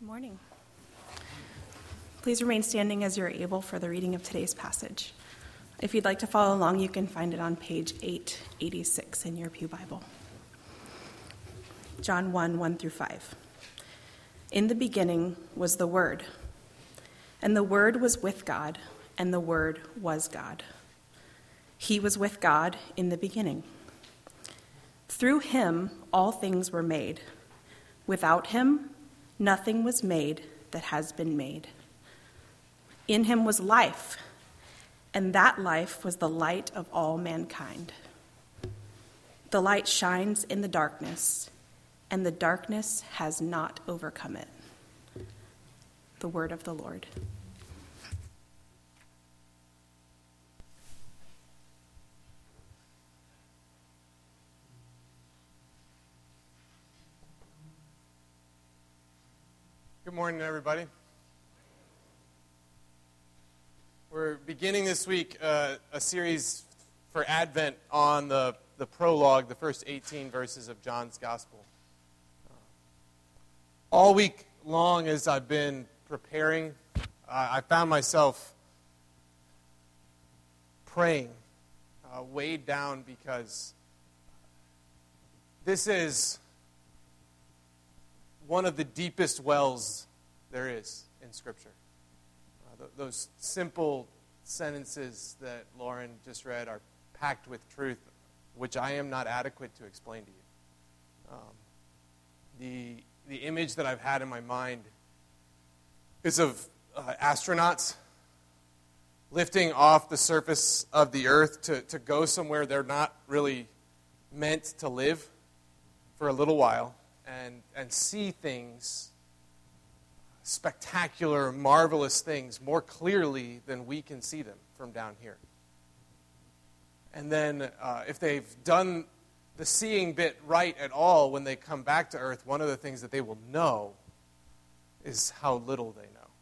Good morning. Please remain standing as you're able for the reading of today's passage. If you'd like to follow along, you can find it on page 886 in your Pew Bible. John 1 through 5. In the beginning was the Word, and the Word was with God, and the Word was God. He was with God in the beginning. Through him all things were made. Without him nothing was made that has been made. In him was life, and that life was the light of all mankind. The light shines in the darkness, and the darkness has not overcome it. The word of the Lord. Good morning, everybody. We're beginning this week a series for Advent on the prologue, the first 18 verses of John's Gospel. All week long as I've been preparing, I found myself praying, weighed down, because this is one of the deepest wells there is in Scripture. Those simple sentences that Lauren just read are packed with truth, which I am not adequate to explain to you. The image that I've had in my mind is of astronauts lifting off the surface of the earth to go somewhere they're not really meant to live for a little while, and see things, spectacular, marvelous things, more clearly than we can see them from down here. And then if they've done the seeing bit right at all, when they come back to earth, one of the things that they will know is how little they know,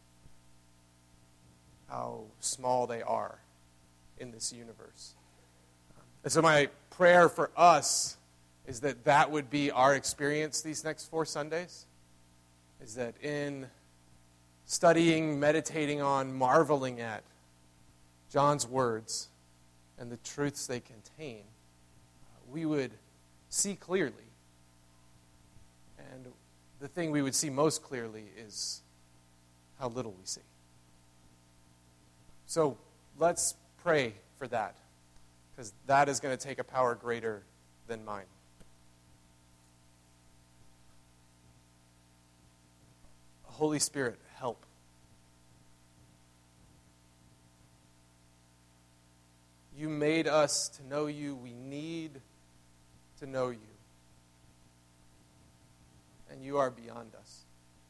how small they are in this universe. And so my prayer for us is that would be our experience these next 4 Sundays, is that in studying, meditating on, marveling at John's words and the truths they contain, we would see clearly. And the thing we would see most clearly is how little we see. So let's pray for that, because that is going to take a power greater than mine. Holy Spirit, help. You made us to know you. We need to know you. And you are beyond us.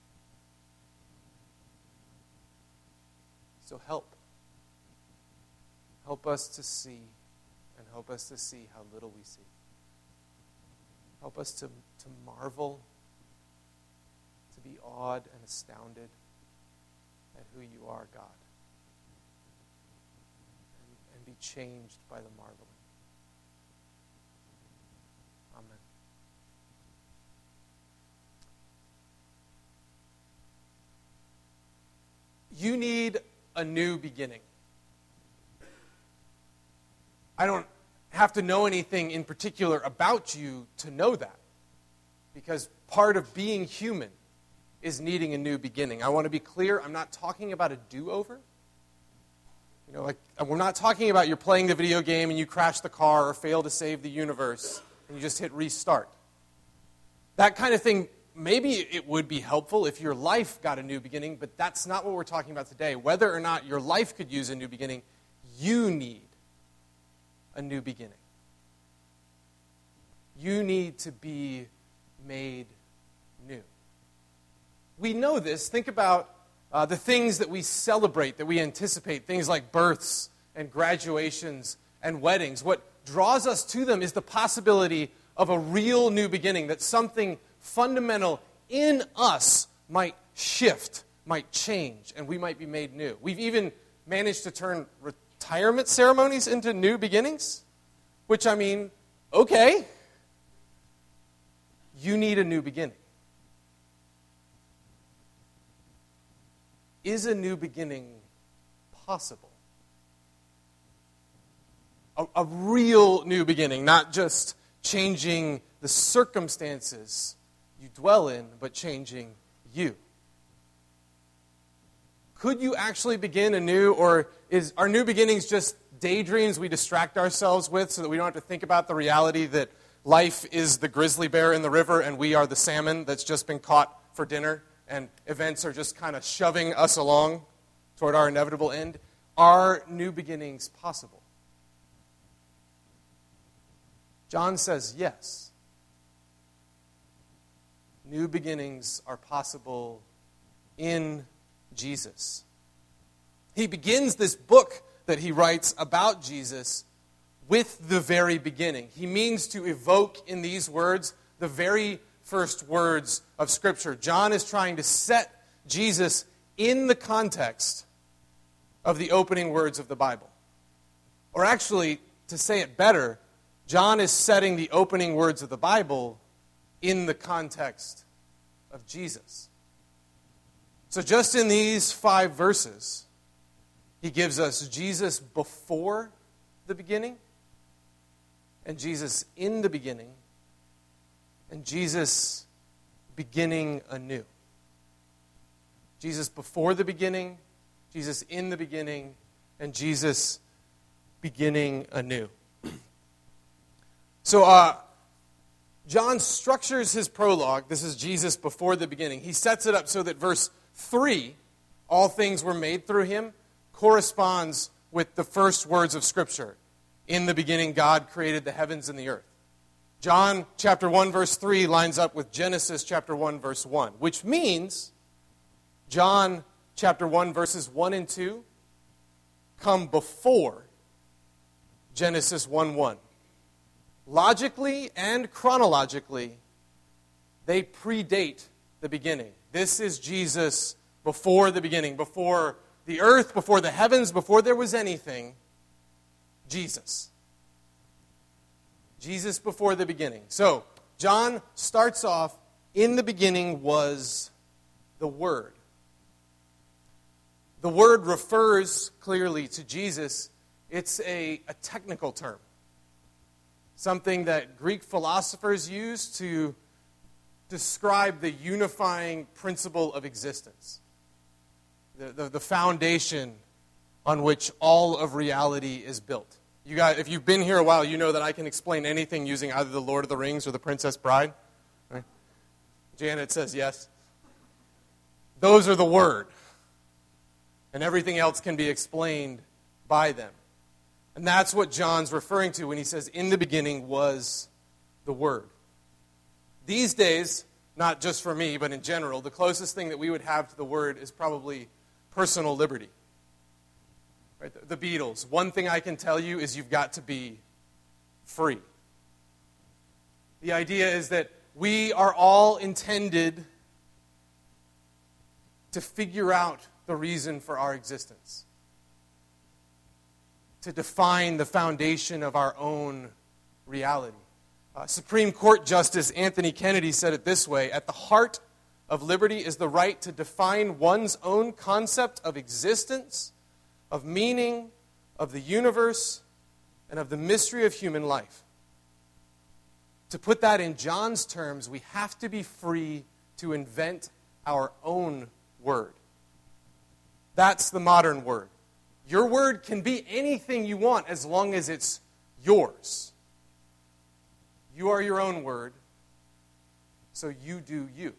So help. Help us to see, and help us to see how little we see. Help us to marvel, to be awed and astounded at who you are, God, and be changed by the marveling. Amen. You need a new beginning. I don't have to know anything in particular about you to know that, because part of being human is needing a new beginning. I want to be clear, I'm not talking about a do-over. We're not talking about you're playing the video game and you crash the car or fail to save the universe and you just hit restart. That kind of thing, maybe it would be helpful if your life got a new beginning, but that's not what we're talking about today. Whether or not your life could use a new beginning, you need a new beginning. You need to be made new. We know this. Think about the things that we celebrate, that we anticipate, things like births and graduations and weddings. What draws us to them is the possibility of a real new beginning, that something fundamental in us might shift, might change, and we might be made new. We've even managed to turn retirement ceremonies into new beginnings, which, okay, you need a new beginning. is a new beginning possible? A real new beginning, not just changing the circumstances you dwell in, but changing you. Could you actually begin anew, or are new beginnings just daydreams we distract ourselves with so that we don't have to think about the reality that life is the grizzly bear in the river and we are the salmon that's just been caught for dinner and events are just kind of shoving us along toward our inevitable end? Are new beginnings possible? John says yes. New beginnings are possible in Jesus. He begins this book that he writes about Jesus with the very beginning. He means to evoke in these words the very first words of Scripture. John is trying to set Jesus in the context of the opening words of the Bible. Or actually, to say it better, John is setting the opening words of the Bible in the context of Jesus. So just in these 5 verses, he gives us Jesus before the beginning, and Jesus in the beginning, and Jesus beginning anew. Jesus before the beginning, Jesus in the beginning, and Jesus beginning anew. So John structures his prologue. This is Jesus before the beginning. He sets it up so that verse 3, all things were made through him, corresponds with the first words of Scripture. In the beginning, God created the heavens and the earth. John chapter 1, verse 3 lines up with Genesis chapter 1, verse 1, which means John chapter 1, verses 1 and 2 come before Genesis 1:1. Logically and chronologically, they predate the beginning. This is Jesus before the beginning, before the earth, before the heavens, before there was anything. Jesus. Jesus before the beginning. So, John starts off, in the beginning was the Word. The Word refers clearly to Jesus. It's a technical term. Something that Greek philosophers use to describe the unifying principle of existence. The foundation on which all of reality is built. You guys, if you've been here a while, you know that I can explain anything using either the Lord of the Rings or the Princess Bride. Right? Janet says yes. Those are the Word. And everything else can be explained by them. And that's what John's referring to when he says, in the beginning was the Word. These days, not just for me, but in general, the closest thing that we would have to the Word is probably personal liberty. Right? The Beatles. One thing I can tell you is you've got to be free. The idea is that we are all intended to figure out the reason for our existence. To define the foundation of our own reality. Supreme Court Justice Anthony Kennedy said it this way: at the heart of liberty is the right to define one's own concept of existence, of meaning, of the universe, and of the mystery of human life. To put that in John's terms, we have to be free to invent our own word. That's the modern word. Your word can be anything you want as long as it's yours. You are your own word, so you do you.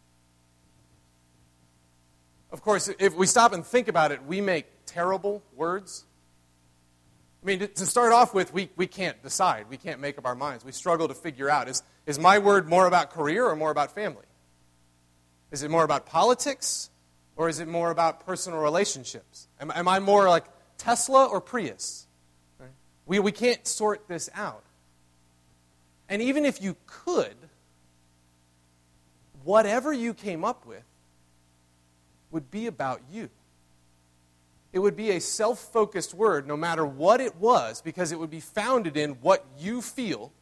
Of course, if we stop and think about it, we make terrible words. I mean, to start off with, we can't decide. We can't make up our minds. We struggle to figure out, is my word more about career or more about family? Is it more about politics or is it more about personal relationships? Am I more like Tesla or Prius? Right? We can't sort this out. And even if you could, whatever you came up with would be about you. It would be a self-focused word no matter what it was, because it would be founded in what you feel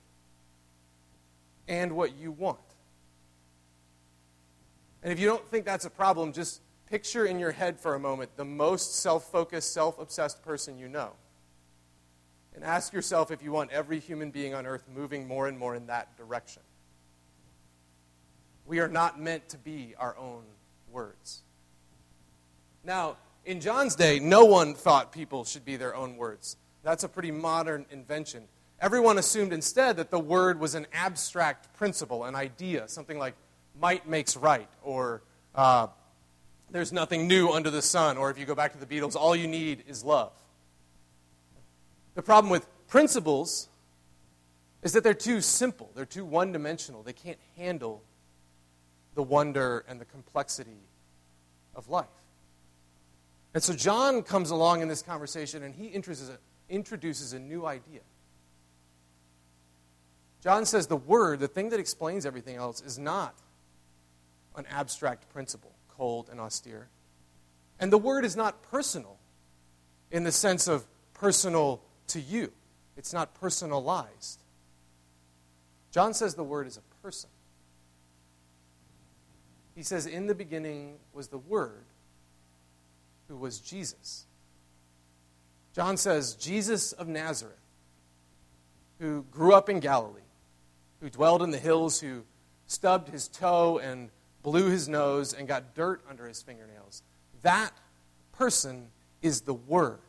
and what you want. And if you don't think that's a problem, just picture in your head for a moment the most self-focused, self-obsessed person you know. And ask yourself if you want every human being on earth moving more and more in that direction. We are not meant to be our own words. Now, in John's day, no one thought people should be their own words. That's a pretty modern invention. Everyone assumed instead that the word was an abstract principle, an idea, something like might makes right, or there's nothing new under the sun, or if you go back to the Beatles, all you need is love. The problem with principles is that they're too simple. They're too one-dimensional. They can't handle the wonder and the complexity of life. And so John comes along in this conversation and he introduces a new idea. John says the word, the thing that explains everything else, is not an abstract principle, cold and austere. And the word is not personal in the sense of personal to you. It's not personalized. John says the word is a person. He says, in the beginning was the Word, who was Jesus. John says, Jesus of Nazareth, who grew up in Galilee, who dwelled in the hills, who stubbed his toe and blew his nose and got dirt under his fingernails. That person is the Word,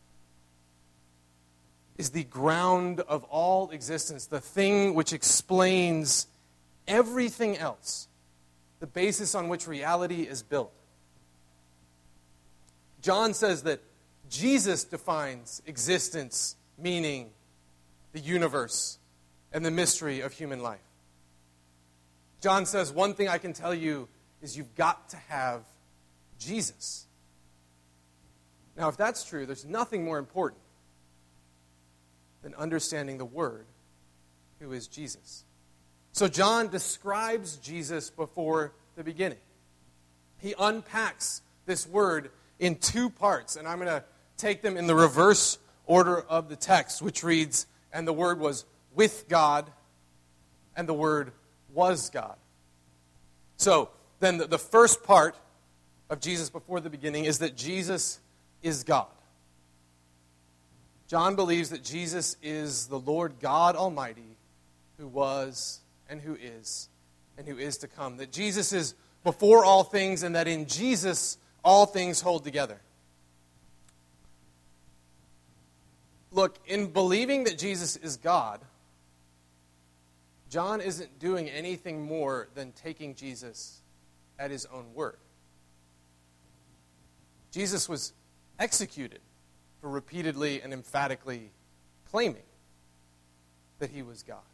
is the ground of all existence, the thing which explains everything else, the basis on which reality is built. John says that Jesus defines existence, meaning, the universe, and the mystery of human life. John says, one thing I can tell you is you've got to have Jesus. Now, if that's true, there's nothing more important than understanding the Word, who is Jesus. So John describes Jesus before the beginning. He unpacks this word in two parts, and I'm going to take them in the reverse order of the text, which reads, and the Word was with God, and the Word was God. So then the first part of Jesus before the beginning is that Jesus is God. John believes that Jesus is the Lord God Almighty, who was and who is to come. That Jesus is before all things, and that in Jesus all things hold together. Look, in believing that Jesus is God, John isn't doing anything more than taking Jesus at his own word. Jesus was executed for repeatedly and emphatically claiming that he was God.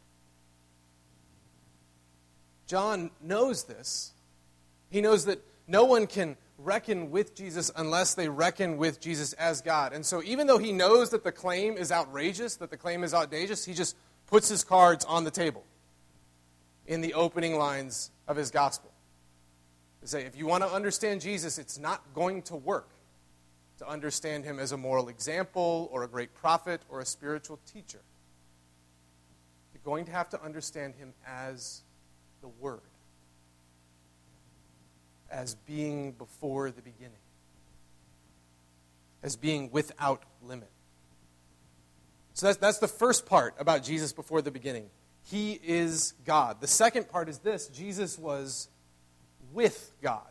John knows this. He knows that no one can reckon with Jesus unless they reckon with Jesus as God. And so even though he knows that the claim is outrageous, that the claim is audacious, he just puts his cards on the table in the opening lines of his gospel. They say, if you want to understand Jesus, it's not going to work to understand him as a moral example or a great prophet or a spiritual teacher. You're going to have to understand him as the Word, as being before the beginning, as being without limit. So that's the first part about Jesus before the beginning. He is God. The second part is this: Jesus was with God.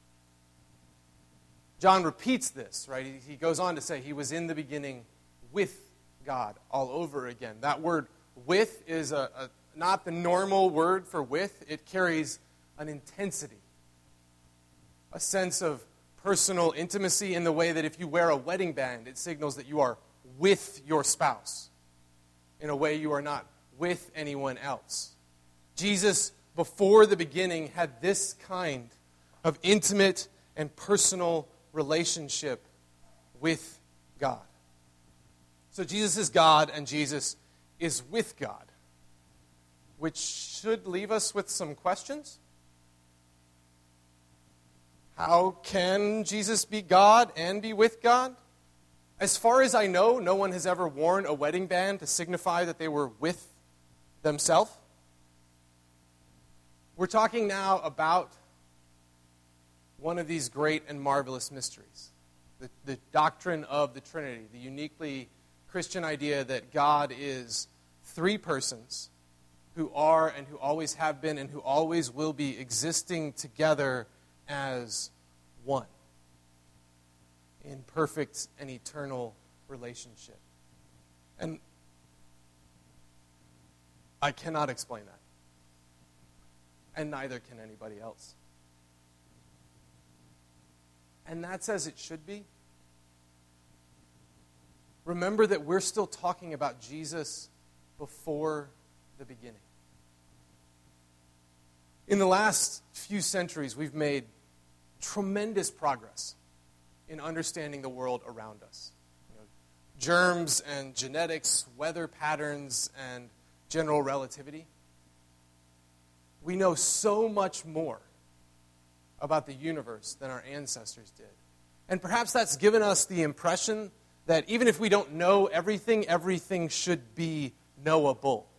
John repeats this, right? He goes on to say he was in the beginning with God all over again. That word with is not the normal word for with. It carries an intensity, a sense of personal intimacy in the way that if you wear a wedding band, it signals that you are with your spouse in a way you are not with anyone else. Jesus, before the beginning, had this kind of intimate and personal relationship with God. So Jesus is God and Jesus is with God, which should leave us with some questions. How can Jesus be God and be with God? As far as I know, no one has ever worn a wedding band to signify that they were with themselves. We're talking now about one of these great and marvelous mysteries. The doctrine of the Trinity, the uniquely Christian idea that God is three persons who are and who always have been and who always will be existing together as one in perfect and eternal relationship. And I cannot explain that. And neither can anybody else. And that's as it should be. Remember that we're still talking about Jesus before the beginning. In the last few centuries, we've made tremendous progress in understanding the world around us. Germs and genetics, weather patterns, and general relativity. We know so much more about the universe than our ancestors did. And perhaps that's given us the impression that even if we don't know everything, everything should be knowable.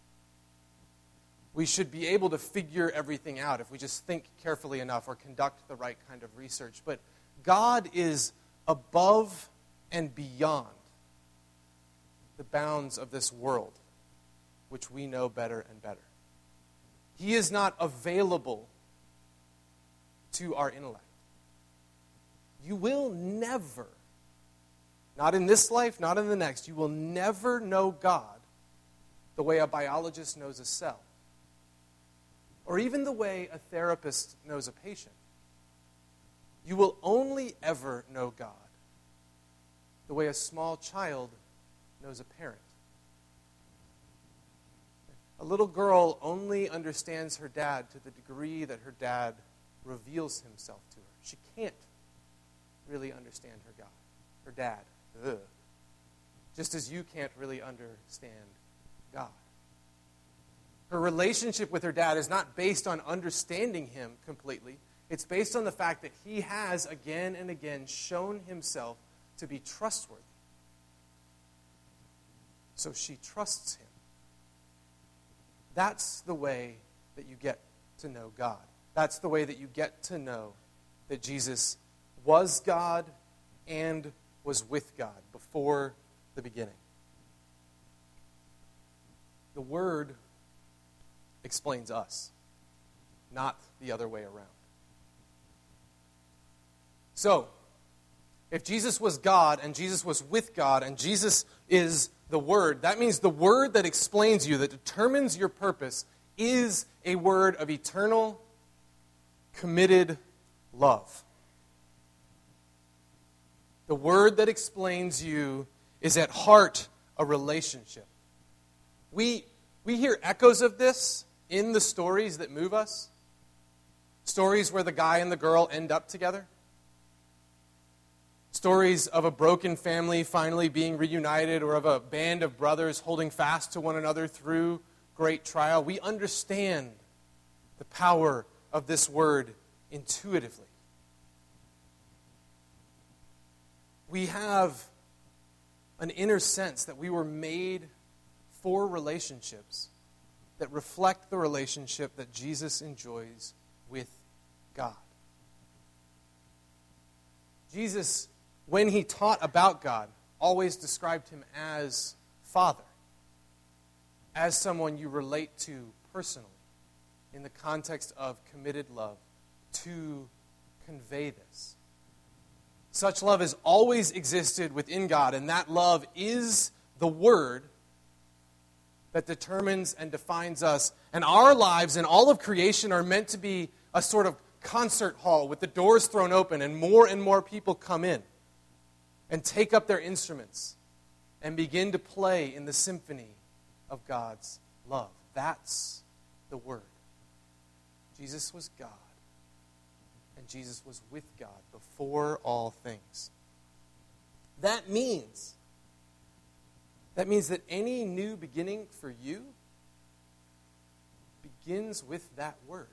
We should be able to figure everything out if we just think carefully enough or conduct the right kind of research. But God is above and beyond the bounds of this world, which we know better and better. He is not available to our intellect. You will never, not in this life, not in the next, you will never know God the way a biologist knows a cell, or even the way a therapist knows a patient. You will only ever know God the way a small child knows a parent. A little girl only understands her dad to the degree that her dad reveals himself to her. She can't really understand her dad. Ugh. Just as you can't really understand God. Her relationship with her dad is not based on understanding him completely. It's based on the fact that he has again and again shown himself to be trustworthy. So she trusts him. That's the way that you get to know God. That's the way that you get to know that Jesus was God and was with God before the beginning. The Word explains us, not the other way around. So, if Jesus was God and Jesus was with God and Jesus is the Word, that means the Word that explains you, that determines your purpose, is a word of eternal, committed love. The Word that explains you is at heart a relationship. We hear echoes of this in the stories that move us. Stories where the guy and the girl end up together. Stories of a broken family finally being reunited, or of a band of brothers holding fast to one another through great trial. We understand the power of this word intuitively. We have an inner sense that we were made for relationships that reflect the relationship that Jesus enjoys with God. Jesus, when he taught about God, always described him as Father, as someone you relate to personally in the context of committed love to convey this. Such love has always existed within God, and that love is the Word that determines and defines us. And our lives and all of creation are meant to be a sort of concert hall with the doors thrown open and more people come in and take up their instruments and begin to play in the symphony of God's love. That's the Word. Jesus was God, and Jesus was with God before all things. That means that any new beginning for you begins with that Word.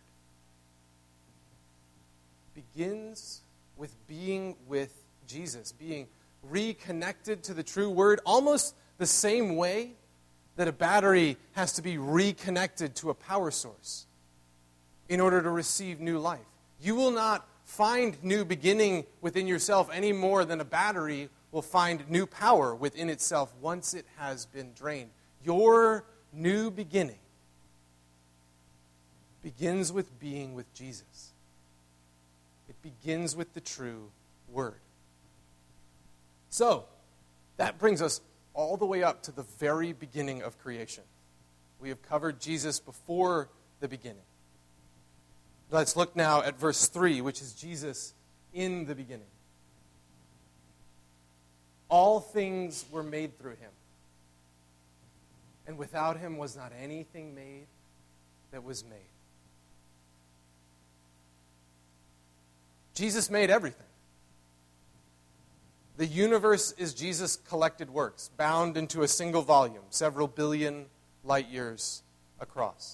Begins with being with Jesus, being reconnected to the true Word, almost the same way that a battery has to be reconnected to a power source in order to receive new life. You will not find new beginning within yourself any more than a battery will find new power within itself once it has been drained. Your new beginning begins with being with Jesus. It begins with the true Word. So, that brings us all the way up to the very beginning of creation. We have covered Jesus before the beginning. Let's look now at verse 3, which is Jesus in the beginning. All things were made through him, and without him was not anything made that was made. Jesus made everything. The universe is Jesus' collected works, bound into a single volume, several billion light years across.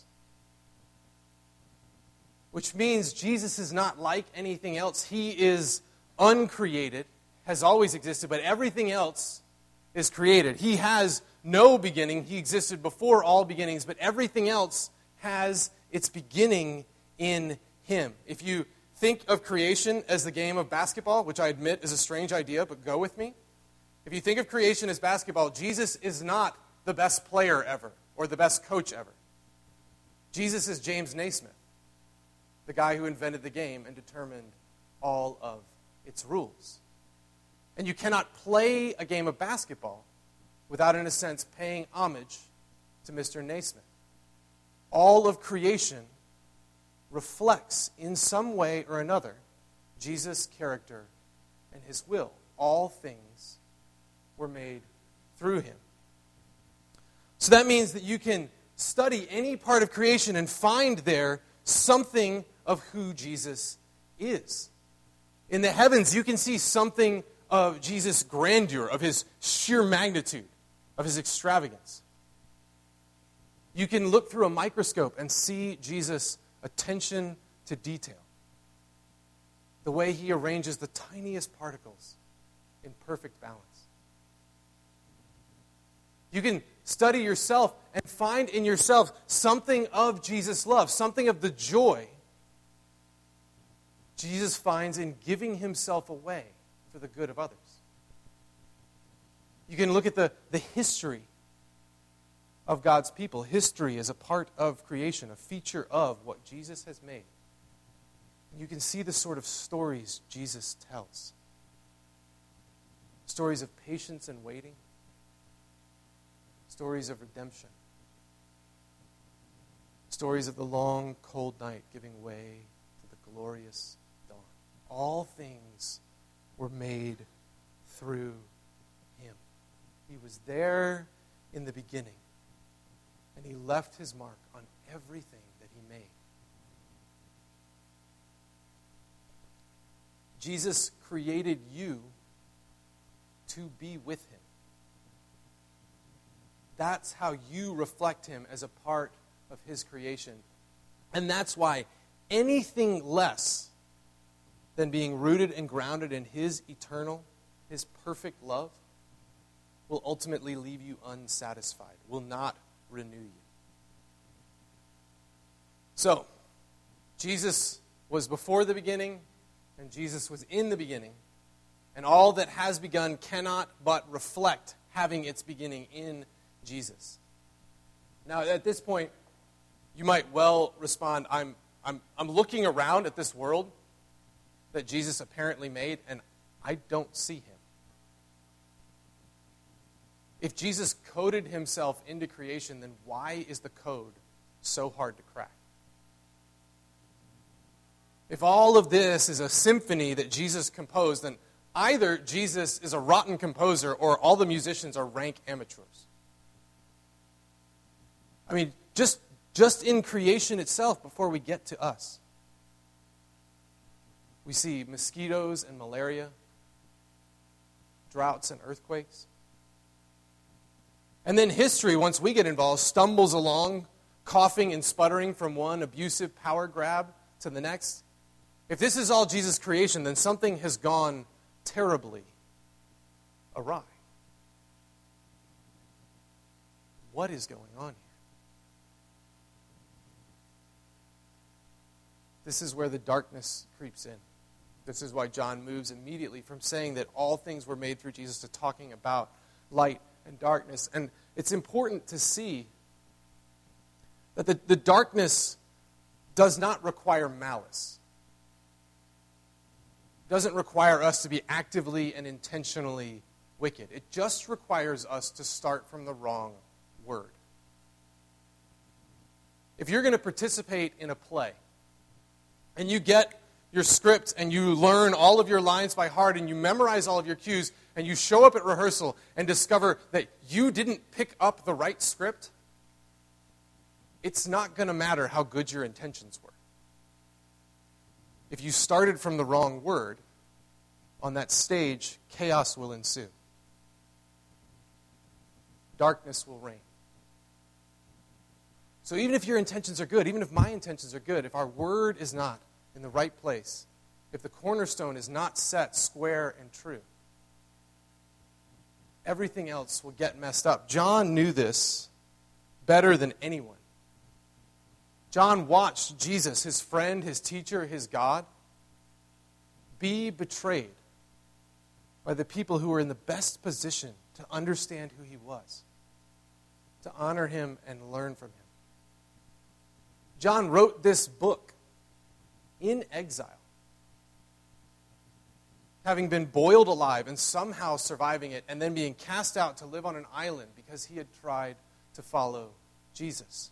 Which means Jesus is not like anything else. He is uncreated, has always existed, but everything else is created. He has no beginning. He existed before all beginnings, but everything else has its beginning in him. If you think of creation as the game of basketball, which I admit is a strange idea, but go with me. If you think of creation as basketball, Jesus is not the best player ever or the best coach ever. Jesus is James Naismith, the guy who invented the game and determined all of its rules. And you cannot play a game of basketball without, in a sense, paying homage to Mr. Naismith. All of creation reflects, in some way or another, Jesus' character and his will. All things were made through him. So that means that you can study any part of creation and find there something of who Jesus is. In the heavens, you can see something of Jesus' grandeur, of his sheer magnitude, of his extravagance. You can look through a microscope and see Jesus' attention to detail. The way he arranges the tiniest particles in perfect balance. You can study yourself and find in yourself something of Jesus' love, something of the joy Jesus finds in giving himself away for the good of others. You can look at the history of God's people. History is a part of creation, a feature of what Jesus has made. You can see the sort of stories Jesus tells. Stories of patience and waiting. Stories of redemption. Stories of the long, cold night giving way to the glorious dawn. All things were made through him. He was there in the beginning, and he left his mark on everything that he made. Jesus created you to be with him. That's how you reflect him as a part of his creation. And that's why anything less than being rooted and grounded in his eternal, his perfect love will ultimately leave you unsatisfied, will not renew you. So, Jesus was before the beginning, and Jesus was in the beginning, and all that has begun cannot but reflect having its beginning in Jesus. Now, at this point, you might well respond, I'm looking around at this world that Jesus apparently made, and I don't see him. If Jesus coded himself into creation, then why is the code so hard to crack? If all of this is a symphony that Jesus composed, then either Jesus is a rotten composer or all the musicians are rank amateurs. I mean, just in creation itself, before we get to us, we see mosquitoes and malaria, droughts and earthquakes. And then history, once we get involved, stumbles along, coughing and sputtering from one abusive power grab to the next. If this is all Jesus' creation, then something has gone terribly awry. What is going on here? This is where the darkness creeps in. This is why John moves immediately from saying that all things were made through Jesus to talking about light and darkness. And it's important to see that the darkness does not require malice. It doesn't require us to be actively and intentionally wicked. It just requires us to start from the wrong word. If you're going to participate in a play, and you get your script and you learn all of your lines by heart and you memorize all of your cues and you show up at rehearsal and discover that you didn't pick up the right script, it's not going to matter how good your intentions were. If you started from the wrong word, on that stage, chaos will ensue. Darkness will reign. So even if your intentions are good, even if my intentions are good, if our word is not in the right place, if the cornerstone is not set square and true, everything else will get messed up. John knew this better than anyone. John watched Jesus, his friend, his teacher, his God, be betrayed by the people who were in the best position to understand who he was, to honor him and learn from him. John wrote this book in exile, having been boiled alive and somehow surviving it, and then being cast out to live on an island because he had tried to follow Jesus.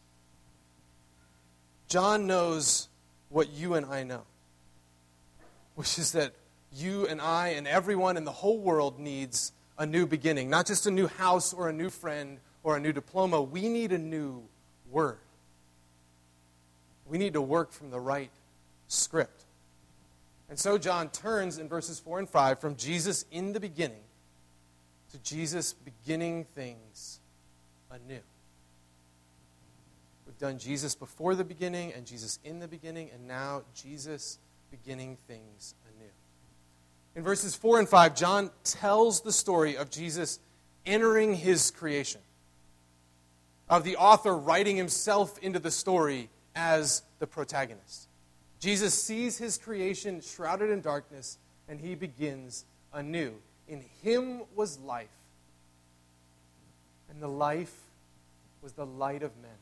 John knows what you and I know, which is that you and I and everyone in the whole world needs a new beginning, not just a new house or a new friend or a new diploma. We need a new word. We need to work from the right script. And so John turns in verses 4 and 5 from Jesus in the beginning to Jesus beginning things anew. We've done Jesus before the beginning and Jesus in the beginning, and now Jesus beginning things anew. In verses 4 and 5, John tells the story of Jesus entering his creation, of the author writing himself into the story as the protagonist. Jesus sees his creation shrouded in darkness, and he begins anew. In him was life, and the life was the light of men.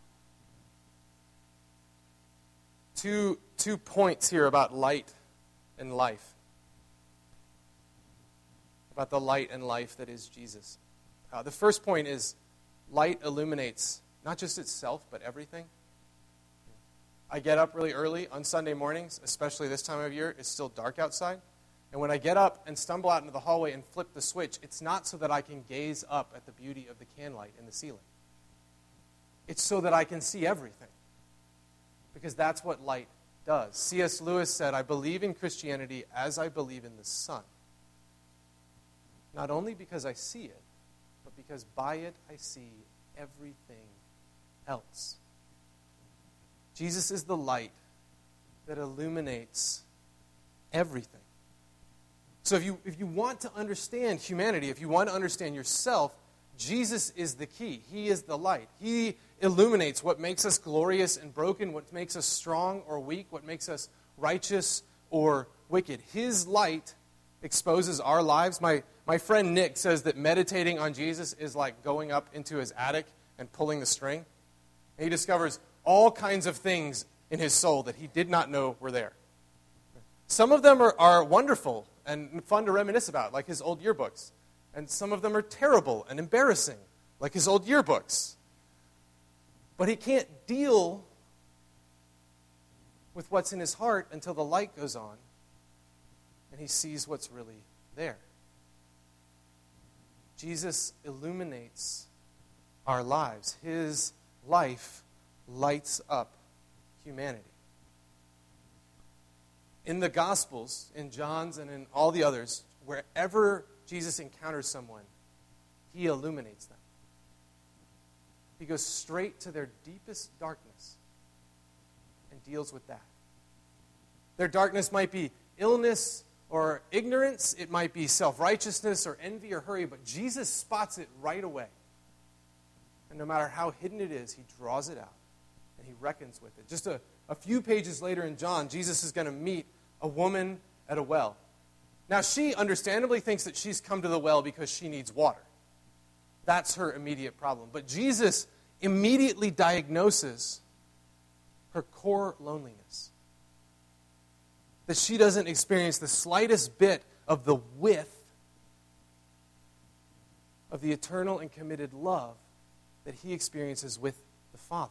Two points here about light and life. About the light and life that is Jesus. The first point is light illuminates not just itself, but everything. I get up really early on Sunday mornings, especially this time of year. It's still dark outside. And when I get up and stumble out into the hallway and flip the switch, it's not so that I can gaze up at the beauty of the candlelight in the ceiling. It's so that I can see everything. Because that's what light does. C.S. Lewis said, "I believe in Christianity as I believe in the sun. Not only because I see it, but because by it I see everything else." Jesus is the light that illuminates everything. So if you want to understand humanity, if you want to understand yourself, Jesus is the key. He is the light. He illuminates what makes us glorious and broken, what makes us strong or weak, what makes us righteous or wicked. His light exposes our lives. My friend Nick says that meditating on Jesus is like going up into his attic and pulling the string. And he discovers all kinds of things in his soul that he did not know were there. Some of them are wonderful and fun to reminisce about, like his old yearbooks. And some of them are terrible and embarrassing, like his old yearbooks. But he can't deal with what's in his heart until the light goes on and he sees what's really there. Jesus illuminates our lives. His life lights up humanity. In the Gospels, in John's and in all the others, wherever Jesus encounters someone, he illuminates them. He goes straight to their deepest darkness and deals with that. Their darkness might be illness or ignorance. It might be self-righteousness or envy or hurry, but Jesus spots it right away. And no matter how hidden it is, he draws it out and he reckons with it. Just a few pages later in John, Jesus is going to meet a woman at a well. Now, she understandably thinks that she's come to the well because she needs water. That's her immediate problem. But Jesus immediately diagnoses her core loneliness. That she doesn't experience the slightest bit of the width of the eternal and committed love that he experiences with the Father.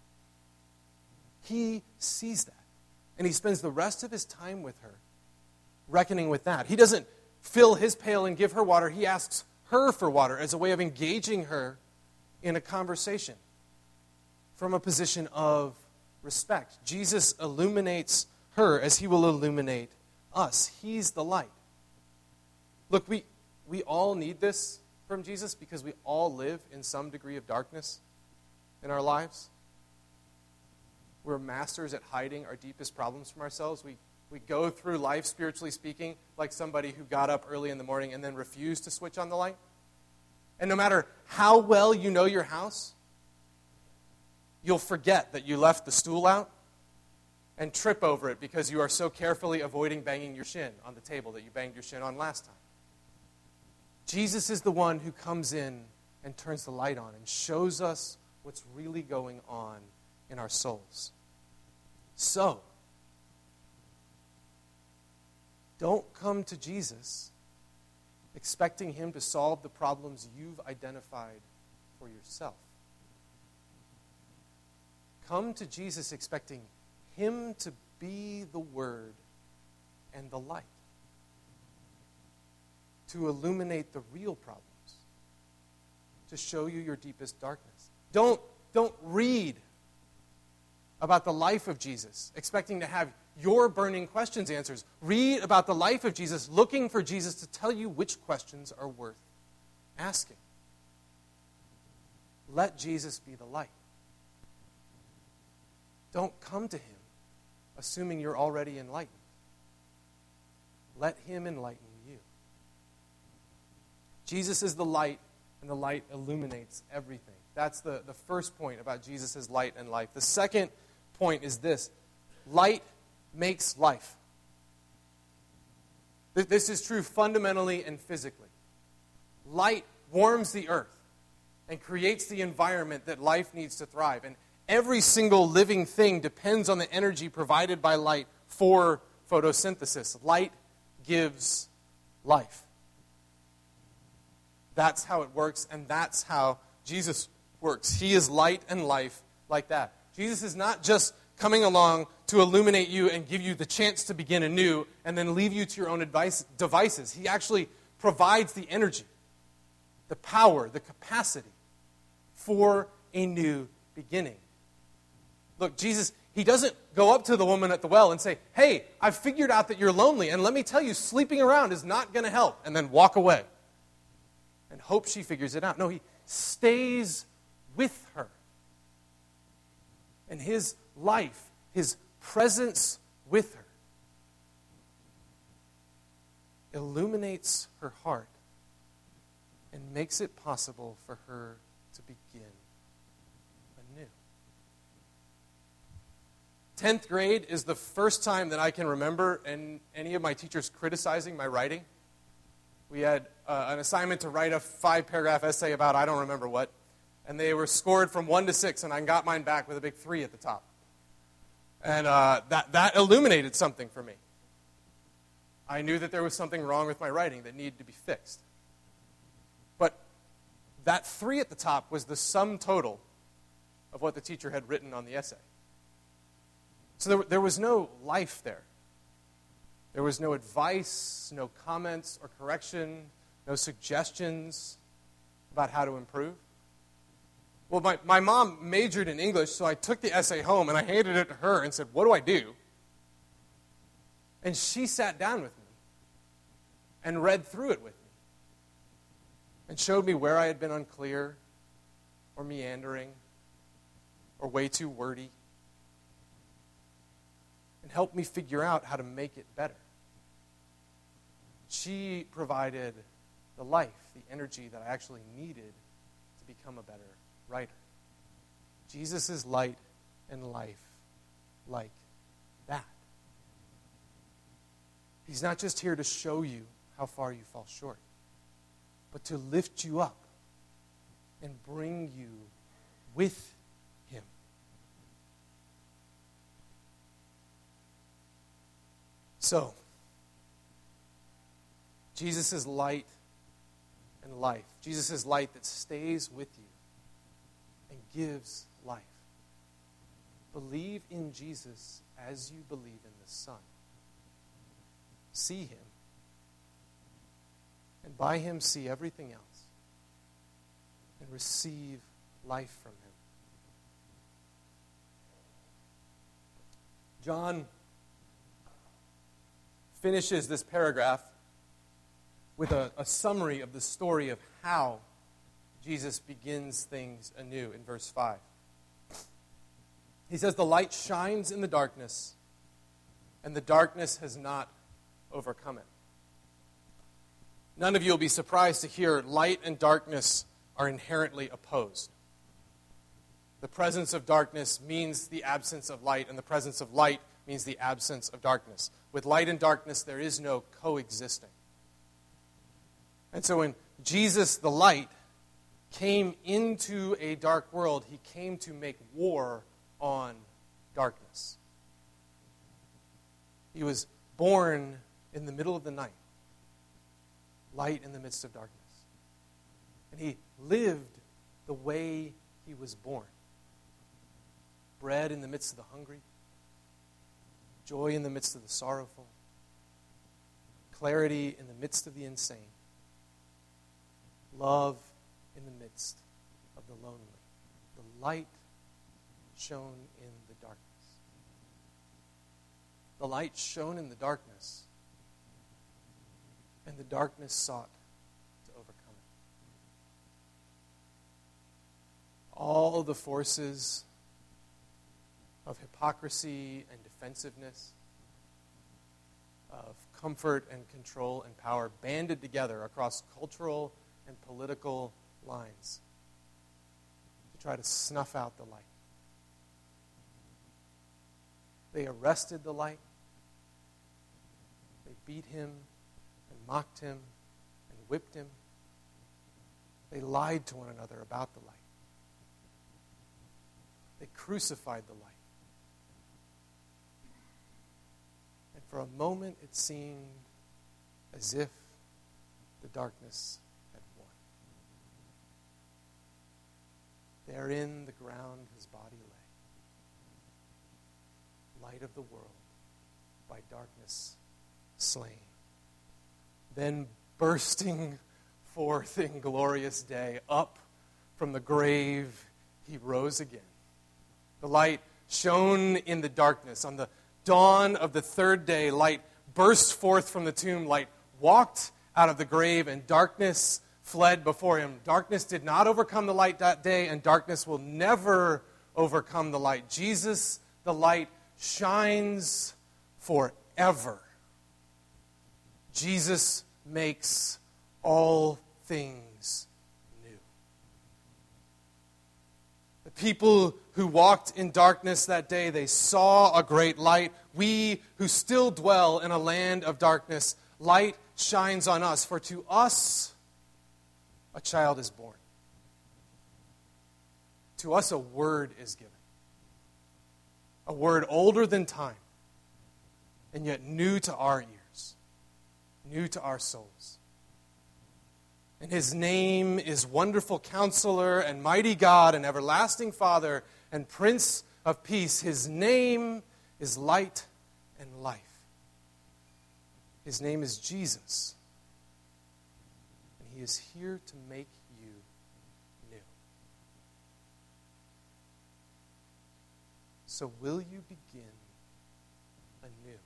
He sees that. And he spends the rest of his time with her, reckoning with that. He doesn't fill his pail and give her water. He asks her for water as a way of engaging her in a conversation from a position of respect. Jesus illuminates her as he will illuminate us. He's the light. Look, we all need this from Jesus because we all live in some degree of darkness in our lives. We're masters at hiding our deepest problems from ourselves. We go through life, spiritually speaking, like somebody who got up early in the morning and then refused to switch on the light. And no matter how well you know your house, you'll forget that you left the stool out and trip over it because you are so carefully avoiding banging your shin on the table that you banged your shin on last time. Jesus is the one who comes in and turns the light on and shows us what's really going on in our souls. So, don't come to Jesus expecting him to solve the problems you've identified for yourself. Come to Jesus expecting him to be the Word and the light, to illuminate the real problems, to show you your deepest darkness. Don't read about the life of Jesus expecting to have your burning questions answered. Read about the life of Jesus, looking for Jesus to tell you which questions are worth asking. Let Jesus be the light. Don't come to him assuming you're already enlightened. Let him enlighten you. Jesus is the light, and the light illuminates everything. That's the first point about Jesus' light and life. The second point is this: light makes life. This is true fundamentally and physically. Light warms the earth and creates the environment that life needs to thrive. And every single living thing depends on the energy provided by light for photosynthesis. Light gives life. That's how it works, and that's how Jesus works. He is light and life like that. Jesus is not just coming along to illuminate you and give you the chance to begin anew and then leave you to your own devices. He actually provides the energy, the power, the capacity for a new beginning. Look, Jesus, he doesn't go up to the woman at the well and say, "Hey, I've figured out that you're lonely, and let me tell you, sleeping around is not going to help," and then walk away and hope she figures it out. No, he stays with her. And his life, his presence with her, illuminates her heart and makes it possible for her to begin anew. 10th grade is the first time that I can remember any of my teachers criticizing my writing. We had an assignment to write a 5-paragraph essay about I don't remember what, and they were scored from 1 to 6, and I got mine back with a big 3 at the top. And that illuminated something for me. I knew that there was something wrong with my writing that needed to be fixed. But that 3 at the top was the sum total of what the teacher had written on the essay. So there was no life there. There was no advice, no comments or correction, no suggestions about how to improve. Well, my mom majored in English, so I took the essay home and I handed it to her and said, "What do I do?" And she sat down with me and read through it with me and showed me where I had been unclear or meandering or way too wordy and helped me figure out how to make it better. She provided the life, the energy that I actually needed to become a better writer. Jesus is light and life like that. He's not just here to show you how far you fall short, but to lift you up and bring you with him. So, Jesus is light and life. Jesus is light that stays with you and gives life. Believe in Jesus as you believe in the Son. See him, and by him see everything else, and receive life from him. John finishes this paragraph with a summary of the story of how Jesus begins things anew in verse 5. He says, "The light shines in the darkness, and the darkness has not overcome it." None of you will be surprised to hear light and darkness are inherently opposed. The presence of darkness means the absence of light, and the presence of light means the absence of darkness. With light and darkness, there is no coexisting. And so when Jesus, the light, came into a dark world, he came to make war on darkness. He was born in the middle of the night, light in the midst of darkness. And he lived the way he was born. Bread in the midst of the hungry, joy in the midst of the sorrowful, clarity in the midst of the insane, love in the midst of the lonely. The light shone in the darkness. The light shone in the darkness, and the darkness sought to overcome it. All the forces of hypocrisy and defensiveness, of comfort and control and power banded together across cultural and political lines to try to snuff out the light. They arrested the light. They beat him and mocked him and whipped him. They lied to one another about the light. They crucified the light. And for a moment it seemed as if the darkness had won. Therein the ground his body lay, light of the world, by darkness slain. Then bursting forth in glorious day, up from the grave he rose again. The light shone in the darkness. On the dawn of the third day, light burst forth from the tomb. Light walked out of the grave, and darkness fled before him. Darkness did not overcome the light that day, and darkness will never overcome the light. Jesus, the light, shines forever. Jesus makes all things new. The people who walked in darkness that day, they saw a great light. We who still dwell in a land of darkness, light shines on us. For to us a child is born. To us a word is given. A word older than time, and yet new to our ears, new to our souls. And his name is Wonderful Counselor and Mighty God and Everlasting Father and Prince of Peace. His name is Light and Life. His name is Jesus. And he is here to make you new. So will you begin anew?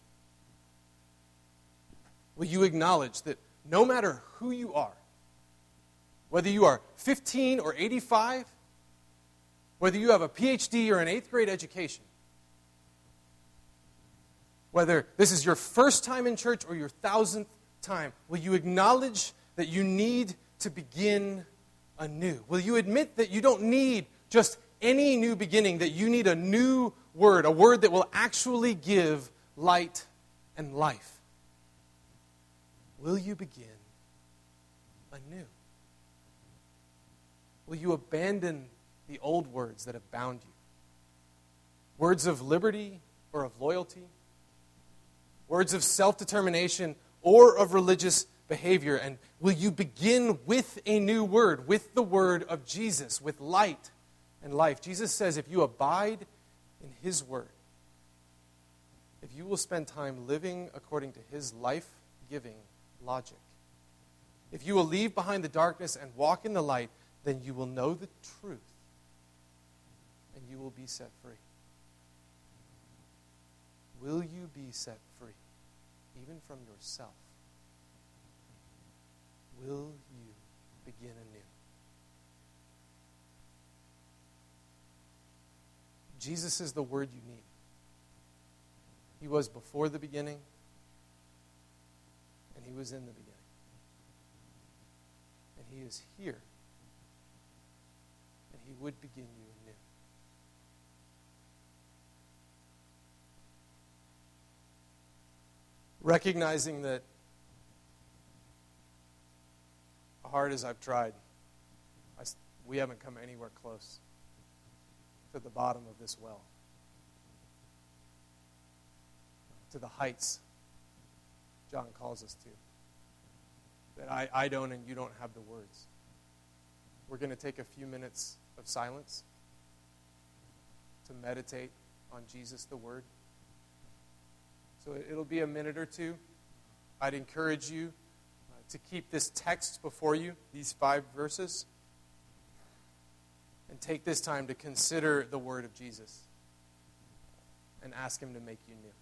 Will you acknowledge that no matter who you are, whether you are 15 or 85, whether you have a PhD or an 8th grade education, whether this is your first time in church or your 1,000th time, will you acknowledge that you need to begin anew? Will you admit that you don't need just any new beginning, that you need a new word, a word that will actually give light and life? will you begin anew? Will you abandon the old words that have bound you? Words of liberty or of loyalty? Words of self-determination or of religious behavior? And will you begin with a new word, with the word of Jesus, with light and life? Jesus says if you abide in his word, if you will spend time living according to his life-giving logic, if you will leave behind the darkness and walk in the light, then you will know the truth and you will be set free. Will you be set free, even from yourself? Will you begin anew? Jesus is the word you need. He was before the beginning, and he was in the beginning. And he is here, and he would begin you anew. Recognizing that, hard as I've tried, we haven't come anywhere close to the bottom of this well, to the heights John calls us to, that I don't and you don't have the words. We're going to take a few minutes of silence to meditate on Jesus the Word. So it'll be a minute or two. I'd encourage you to keep this text before you, these 5 verses, and take this time to consider the word of Jesus and ask him to make you new.